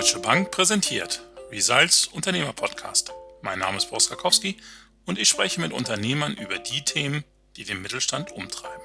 Deutsche Bank präsentiert Results Unternehmer-Podcast. Mein Name ist Boris Karkowski und ich spreche mit Unternehmern über die Themen, die den Mittelstand umtreiben.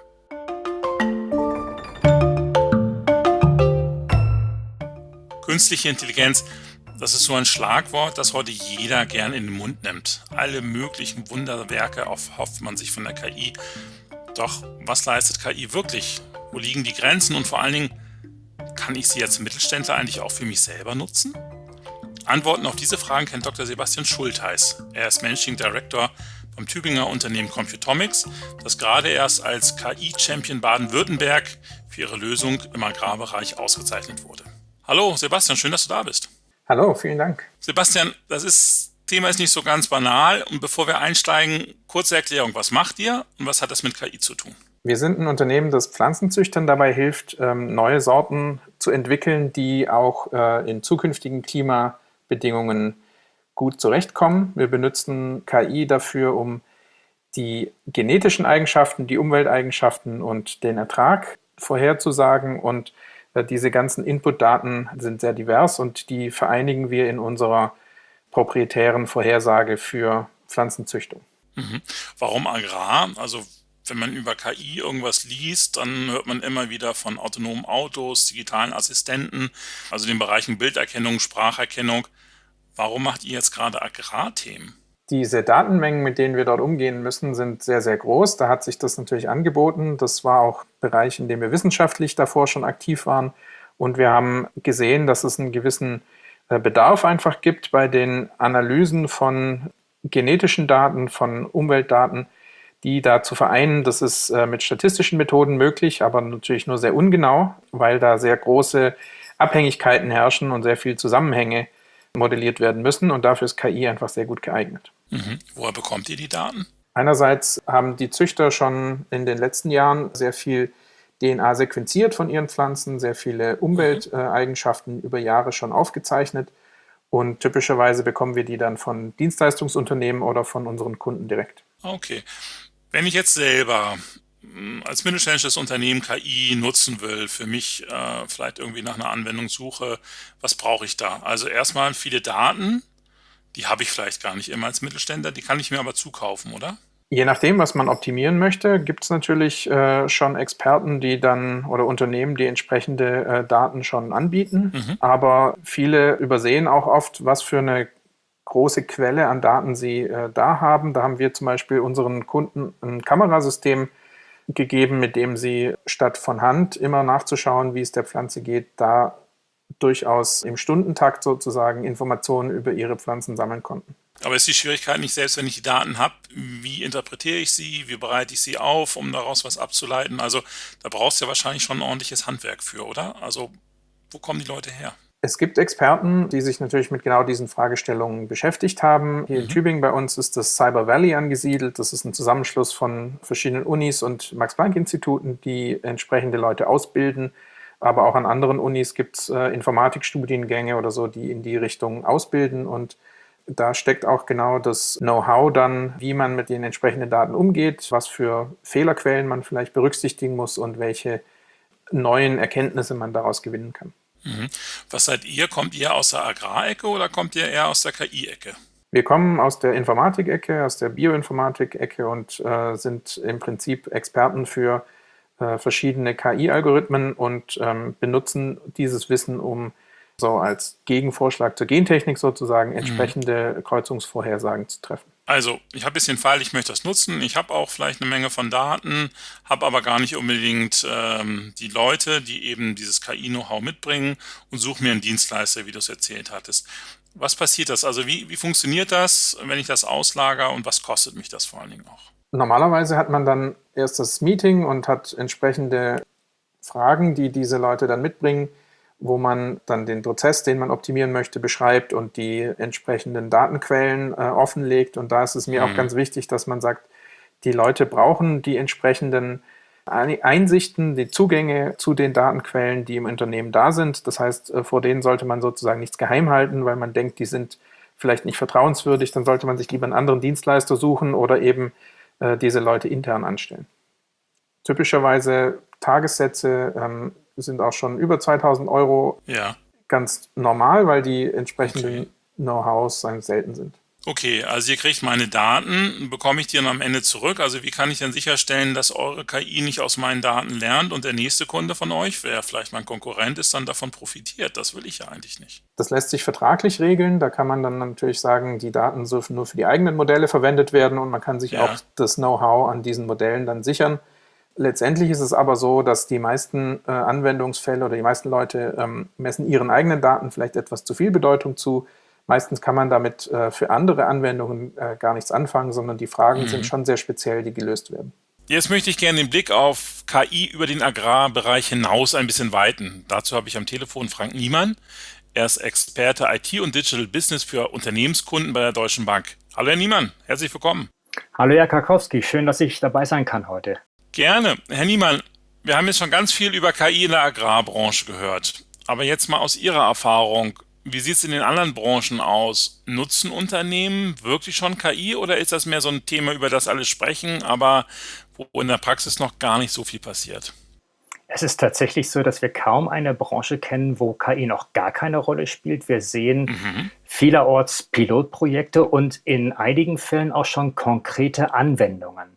Künstliche Intelligenz, das ist so ein Schlagwort, das heute jeder gern in den Mund nimmt. Alle möglichen Wunderwerke erhofft man sich von der KI. Doch was leistet KI wirklich? Wo liegen die Grenzen und vor allen Dingen, kann ich sie als Mittelständler eigentlich auch für mich selber nutzen? Antworten auf diese Fragen kennt Dr. Sebastian Schultheis. Er ist Managing Director beim Tübinger Unternehmen Computomics, das gerade erst als KI-Champion Baden-Württemberg für ihre Lösung im Agrarbereich ausgezeichnet wurde. Hallo Sebastian, schön, dass du da bist. Hallo, vielen Dank. Sebastian, Thema ist nicht so ganz banal und bevor wir einsteigen, kurze Erklärung, was macht ihr und was hat das mit KI zu tun? Wir sind ein Unternehmen, das Pflanzenzüchtern dabei hilft, neue Sorten zu entwickeln, die auch in zukünftigen Klimabedingungen gut zurechtkommen. Wir benutzen KI dafür, um die genetischen Eigenschaften, die Umwelteigenschaften und den Ertrag vorherzusagen. Und diese ganzen Inputdaten sind sehr divers und die vereinigen wir in unserer proprietären Vorhersage für Pflanzenzüchtung. Warum Agrar? Also wenn man über KI irgendwas liest, dann hört man immer wieder von autonomen Autos, digitalen Assistenten, also den Bereichen Bilderkennung, Spracherkennung. Warum macht ihr jetzt gerade Agrarthemen? Diese Datenmengen, mit denen wir dort umgehen müssen, sind sehr, sehr groß. Da hat sich das natürlich angeboten. Das war auch ein Bereich, in dem wir wissenschaftlich davor schon aktiv waren. Und wir haben gesehen, dass es einen gewissen Bedarf einfach gibt bei den Analysen von genetischen Daten, von Umweltdaten, die da zu vereinen. Das ist mit statistischen Methoden möglich, aber natürlich nur sehr ungenau, weil da sehr große Abhängigkeiten herrschen und sehr viele Zusammenhänge modelliert werden müssen. Und dafür ist KI einfach sehr gut geeignet. Woher bekommt ihr die Daten? Einerseits haben die Züchter schon in den letzten Jahren sehr viel DNA sequenziert von ihren Pflanzen, sehr viele Umwelteigenschaften über Jahre schon aufgezeichnet. Und typischerweise bekommen wir die dann von Dienstleistungsunternehmen oder von unseren Kunden direkt. Okay. Wenn ich jetzt selber als mittelständisches Unternehmen KI nutzen will, für mich vielleicht irgendwie nach einer Anwendung suche, was brauche ich da? Also erstmal viele Daten, die habe ich vielleicht gar nicht immer als Mittelständler, die kann ich mir aber zukaufen, oder? Je nachdem, was man optimieren möchte, gibt es natürlich schon Experten, die dann oder Unternehmen, die entsprechende Daten schon anbieten. Aber viele übersehen auch oft, was für eine große Quelle an Daten sie da haben. Da haben wir zum Beispiel unseren Kunden ein Kamerasystem gegeben, mit dem sie statt von Hand immer nachzuschauen, wie es der Pflanze geht, da durchaus im Stundentakt sozusagen Informationen über ihre Pflanzen sammeln konnten. Aber ist die Schwierigkeit nicht, selbst wenn ich die Daten habe, wie interpretiere ich sie, wie bereite ich sie auf, um daraus was abzuleiten? Also da brauchst du ja wahrscheinlich schon ein ordentliches Handwerk für, oder? Also wo kommen die Leute her? Es gibt Experten, die sich natürlich mit genau diesen Fragestellungen beschäftigt haben. Hier in Tübingen bei uns ist das Cyber Valley angesiedelt. Das ist ein Zusammenschluss von verschiedenen Unis und Max-Planck-Instituten, die entsprechende Leute ausbilden. Aber auch an anderen Unis gibt es Informatikstudiengänge oder so, die in die Richtung ausbilden. Und da steckt auch genau das Know-how dann, wie man mit den entsprechenden Daten umgeht, was für Fehlerquellen man vielleicht berücksichtigen muss und welche neuen Erkenntnisse man daraus gewinnen kann. Was seid ihr? Kommt ihr aus der Agrarecke oder kommt ihr eher aus der KI-Ecke? Wir kommen aus der Informatik-Ecke, aus der Bioinformatik-Ecke und sind im Prinzip Experten für verschiedene KI-Algorithmen und benutzen dieses Wissen, um so als Gegenvorschlag zur Gentechnik sozusagen entsprechende Kreuzungsvorhersagen zu treffen. Also, ich habe ein bisschen Fall, ich möchte das nutzen. Ich habe auch vielleicht eine Menge von Daten, habe aber gar nicht unbedingt die Leute, die eben dieses KI-Know-how mitbringen und suche mir einen Dienstleister, wie du es erzählt hattest. Was passiert das? Also, wie funktioniert das, wenn ich das auslagere und was kostet mich das vor allen Dingen auch? Normalerweise hat man dann erst das Meeting und hat entsprechende Fragen, die diese Leute dann mitbringen, wo man dann den Prozess, den man optimieren möchte, beschreibt und die entsprechenden Datenquellen offenlegt. Und da ist es mir auch ganz wichtig, dass man sagt, die Leute brauchen die entsprechenden Einsichten, die Zugänge zu den Datenquellen, die im Unternehmen da sind. Das heißt, vor denen sollte man sozusagen nichts geheim halten, weil man denkt, die sind vielleicht nicht vertrauenswürdig. Dann sollte man sich lieber einen anderen Dienstleister suchen oder eben diese Leute intern anstellen. Typischerweise Tagessätze sind auch schon über 2.000 € ganz normal, weil die entsprechenden Know-hows selten sind. Okay, also ihr kriegt meine Daten, bekomme ich die dann am Ende zurück? Also wie kann ich denn sicherstellen, dass eure KI nicht aus meinen Daten lernt und der nächste Kunde von euch, wer vielleicht mein Konkurrent ist, dann davon profitiert? Das will ich ja eigentlich nicht. Das lässt sich vertraglich regeln. Da kann man dann natürlich sagen, die Daten dürfen nur für die eigenen Modelle verwendet werden und man kann sich auch das Know-how an diesen Modellen dann sichern. Letztendlich ist es aber so, dass die meisten Anwendungsfälle oder die meisten Leute messen ihren eigenen Daten vielleicht etwas zu viel Bedeutung zu. Meistens kann man damit für andere Anwendungen gar nichts anfangen, sondern die Fragen sind schon sehr speziell, die gelöst werden. Jetzt möchte ich gerne den Blick auf KI über den Agrarbereich hinaus ein bisschen weiten. Dazu habe ich am Telefon Frank Niemann. Er ist Experte IT und Digital Business für Unternehmenskunden bei der Deutschen Bank. Hallo Herr Niemann, herzlich willkommen. Hallo Herr Karkowski, schön, dass ich dabei sein kann heute. Gerne. Herr Niemann, wir haben jetzt schon ganz viel über KI in der Agrarbranche gehört. Aber jetzt mal aus Ihrer Erfahrung, wie sieht es in den anderen Branchen aus? Nutzen Unternehmen wirklich schon KI oder ist das mehr so ein Thema, über das alle sprechen, aber wo in der Praxis noch gar nicht so viel passiert? Es ist tatsächlich so, dass wir kaum eine Branche kennen, wo KI noch gar keine Rolle spielt. Wir sehen vielerorts Pilotprojekte und in einigen Fällen auch schon konkrete Anwendungen.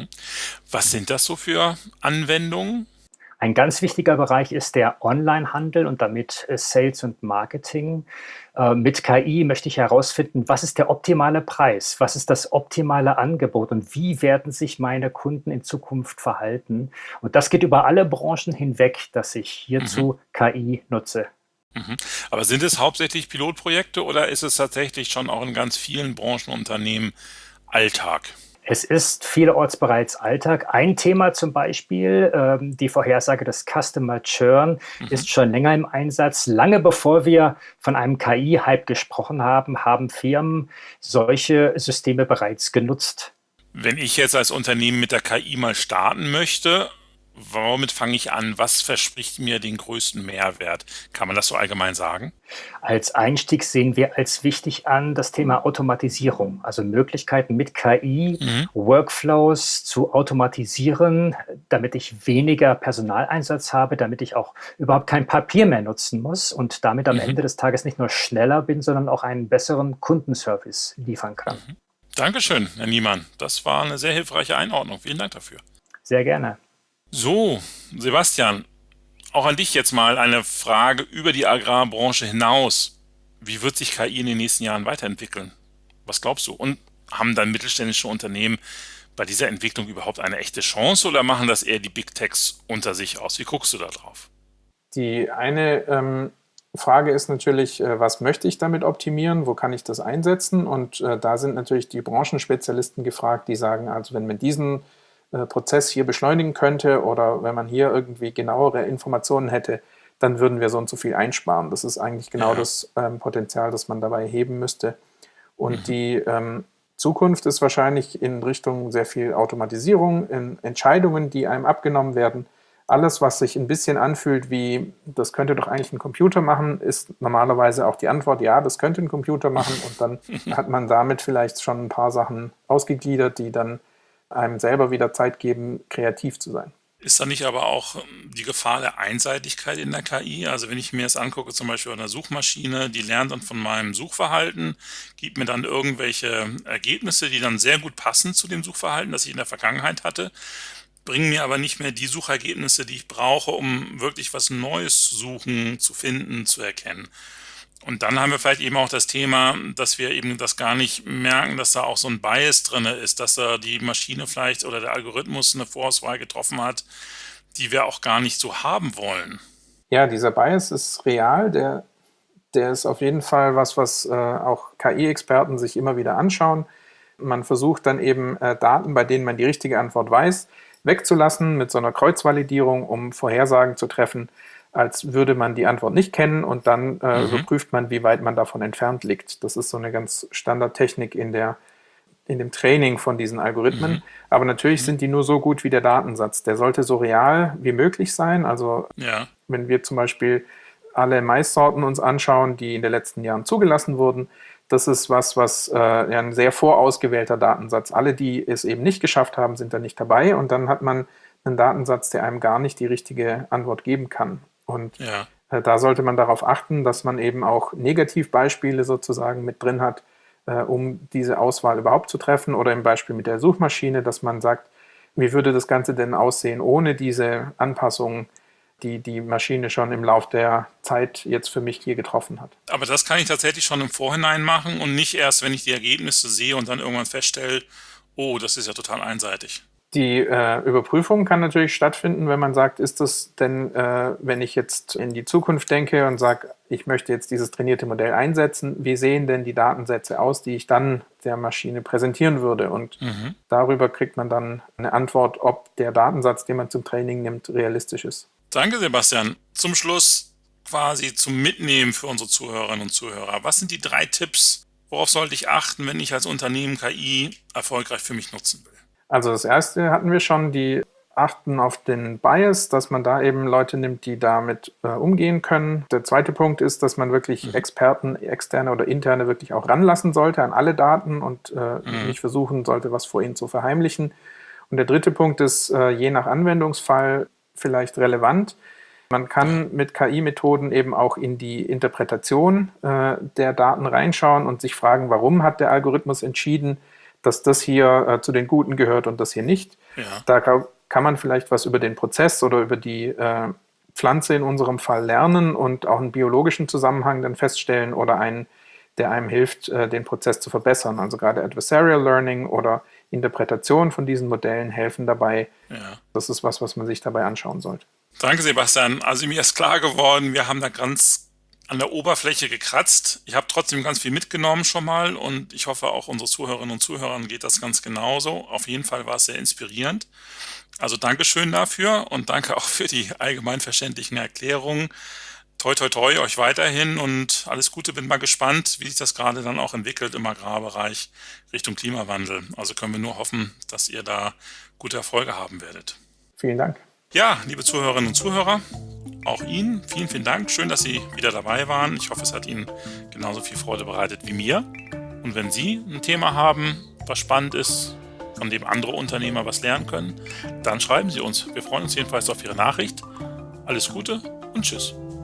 Was sind das so für Anwendungen? Ein ganz wichtiger Bereich ist der Onlinehandel und damit Sales und Marketing. Mit KI möchte ich herausfinden, was ist der optimale Preis, was ist das optimale Angebot und wie werden sich meine Kunden in Zukunft verhalten. Und das geht über alle Branchen hinweg, dass ich hierzu KI nutze. Aber sind es hauptsächlich Pilotprojekte oder ist es tatsächlich schon auch in ganz vielen Branchenunternehmen Alltag? Es ist vielerorts bereits Alltag. Ein Thema zum Beispiel, die Vorhersage des Customer Churn, ist schon länger im Einsatz. Lange bevor wir von einem KI-Hype gesprochen haben, haben Firmen solche Systeme bereits genutzt. Wenn ich jetzt als Unternehmen mit der KI mal starten möchte, womit fange ich an? Was verspricht mir den größten Mehrwert? Kann man das so allgemein sagen? Als Einstieg sehen wir als wichtig an das Thema Automatisierung, also Möglichkeiten mit KI, Workflows zu automatisieren, damit ich weniger Personaleinsatz habe, damit ich auch überhaupt kein Papier mehr nutzen muss und damit am Ende des Tages nicht nur schneller bin, sondern auch einen besseren Kundenservice liefern kann. Dankeschön, Herr Niemann. Das war eine sehr hilfreiche Einordnung. Vielen Dank dafür. Sehr gerne. So, Sebastian, auch an dich jetzt mal eine Frage über die Agrarbranche hinaus. Wie wird sich KI in den nächsten Jahren weiterentwickeln? Was glaubst du? Und haben dann mittelständische Unternehmen bei dieser Entwicklung überhaupt eine echte Chance oder machen das eher die Big Techs unter sich aus? Wie guckst du da drauf? Die eine Frage ist natürlich, was möchte ich damit optimieren? Wo kann ich das einsetzen? Und da sind natürlich die Branchenspezialisten gefragt, die sagen, also wenn man diesen Prozess hier beschleunigen könnte oder wenn man hier irgendwie genauere Informationen hätte, dann würden wir so und so viel einsparen. Das ist eigentlich genau das Potenzial, das man dabei heben müsste. Und die Zukunft ist wahrscheinlich in Richtung sehr viel Automatisierung, in Entscheidungen, die einem abgenommen werden. Alles, was sich ein bisschen anfühlt wie, das könnte doch eigentlich ein Computer machen, ist normalerweise auch die Antwort, ja, das könnte ein Computer machen. Und dann hat man damit vielleicht schon ein paar Sachen ausgegliedert, die dann einem selber wieder Zeit geben, kreativ zu sein. Ist da nicht aber auch die Gefahr der Einseitigkeit in der KI? Also wenn ich mir das angucke, zum Beispiel bei einer Suchmaschine, die lernt dann von meinem Suchverhalten, gibt mir dann irgendwelche Ergebnisse, die dann sehr gut passen zu dem Suchverhalten, das ich in der Vergangenheit hatte, bringen mir aber nicht mehr die Suchergebnisse, die ich brauche, um wirklich was Neues zu suchen, zu finden, zu erkennen. Und dann haben wir vielleicht eben auch das Thema, dass wir eben das gar nicht merken, dass da auch so ein Bias drin ist, dass da die Maschine vielleicht oder der Algorithmus eine Vorauswahl getroffen hat, die wir auch gar nicht so haben wollen. Ja, dieser Bias ist real, der ist auf jeden Fall was auch KI-Experten sich immer wieder anschauen. Man versucht dann eben Daten, bei denen man die richtige Antwort weiß, wegzulassen mit so einer Kreuzvalidierung, um Vorhersagen zu treffen, als würde man die Antwort nicht kennen und dann überprüft man, wie weit man davon entfernt liegt. Das ist so eine ganz Standardtechnik in dem Training von diesen Algorithmen. Aber natürlich sind die nur so gut wie der Datensatz. Der sollte so real wie möglich sein. Also wenn wir zum Beispiel alle Maissorten uns anschauen, die in den letzten Jahren zugelassen wurden, das ist was ein sehr vorausgewählter Datensatz. Alle, die es eben nicht geschafft haben, sind da nicht dabei und dann hat man einen Datensatz, der einem gar nicht die richtige Antwort geben kann. Und Da sollte man darauf achten, dass man eben auch Negativbeispiele sozusagen mit drin hat, um diese Auswahl überhaupt zu treffen. Oder im Beispiel mit der Suchmaschine, dass man sagt, wie würde das Ganze denn aussehen ohne diese Anpassungen, die die Maschine schon im Lauf der Zeit jetzt für mich hier getroffen hat. Aber das kann ich tatsächlich schon im Vorhinein machen und nicht erst, wenn ich die Ergebnisse sehe und dann irgendwann feststelle, oh, das ist ja total einseitig. Die Überprüfung kann natürlich stattfinden, wenn man sagt, ist das denn, wenn ich jetzt in die Zukunft denke und sage, ich möchte jetzt dieses trainierte Modell einsetzen, wie sehen denn die Datensätze aus, die ich dann der Maschine präsentieren würde? Und darüber kriegt man dann eine Antwort, ob der Datensatz, den man zum Training nimmt, realistisch ist. Danke, Sebastian. Zum Schluss quasi zum Mitnehmen für unsere Zuhörerinnen und Zuhörer. Was sind die 3 Tipps, worauf sollte ich achten, wenn ich als Unternehmen KI erfolgreich für mich nutzen will? Also das erste hatten wir schon, die achten auf den Bias, dass man da eben Leute nimmt, die damit umgehen können. Der zweite Punkt ist, dass man wirklich Experten, externe oder interne, wirklich auch ranlassen sollte an alle Daten und nicht versuchen sollte, was vor ihnen zu verheimlichen. Und der dritte Punkt ist, je nach Anwendungsfall vielleicht relevant. Man kann mit KI-Methoden eben auch in die Interpretation der Daten reinschauen und sich fragen, warum hat der Algorithmus entschieden, dass das hier zu den Guten gehört und das hier nicht. Ja. Da kann man vielleicht was über den Prozess oder über die Pflanze in unserem Fall lernen und auch einen biologischen Zusammenhang dann feststellen oder einen, der einem hilft, den Prozess zu verbessern. Also gerade Adversarial Learning oder Interpretation von diesen Modellen helfen dabei. Ja. Das ist was man sich dabei anschauen sollte. Danke, Sebastian. Also mir ist klar geworden, wir haben da ganz an der Oberfläche gekratzt. Ich habe trotzdem ganz viel mitgenommen schon mal und ich hoffe auch unsere Zuhörerinnen und Zuhörern geht das ganz genauso. Auf jeden Fall war es sehr inspirierend. Also Dankeschön dafür und danke auch für die allgemein verständlichen Erklärungen. Toi, toi, toi, euch weiterhin und alles Gute. Bin mal gespannt, wie sich das gerade dann auch entwickelt im Agrarbereich Richtung Klimawandel. Also können wir nur hoffen, dass ihr da gute Erfolge haben werdet. Vielen Dank. Ja, liebe Zuhörerinnen und Zuhörer, auch Ihnen vielen, vielen Dank. Schön, dass Sie wieder dabei waren. Ich hoffe, es hat Ihnen genauso viel Freude bereitet wie mir. Und wenn Sie ein Thema haben, was spannend ist, von dem andere Unternehmer was lernen können, dann schreiben Sie uns. Wir freuen uns jedenfalls auf Ihre Nachricht. Alles Gute und tschüss.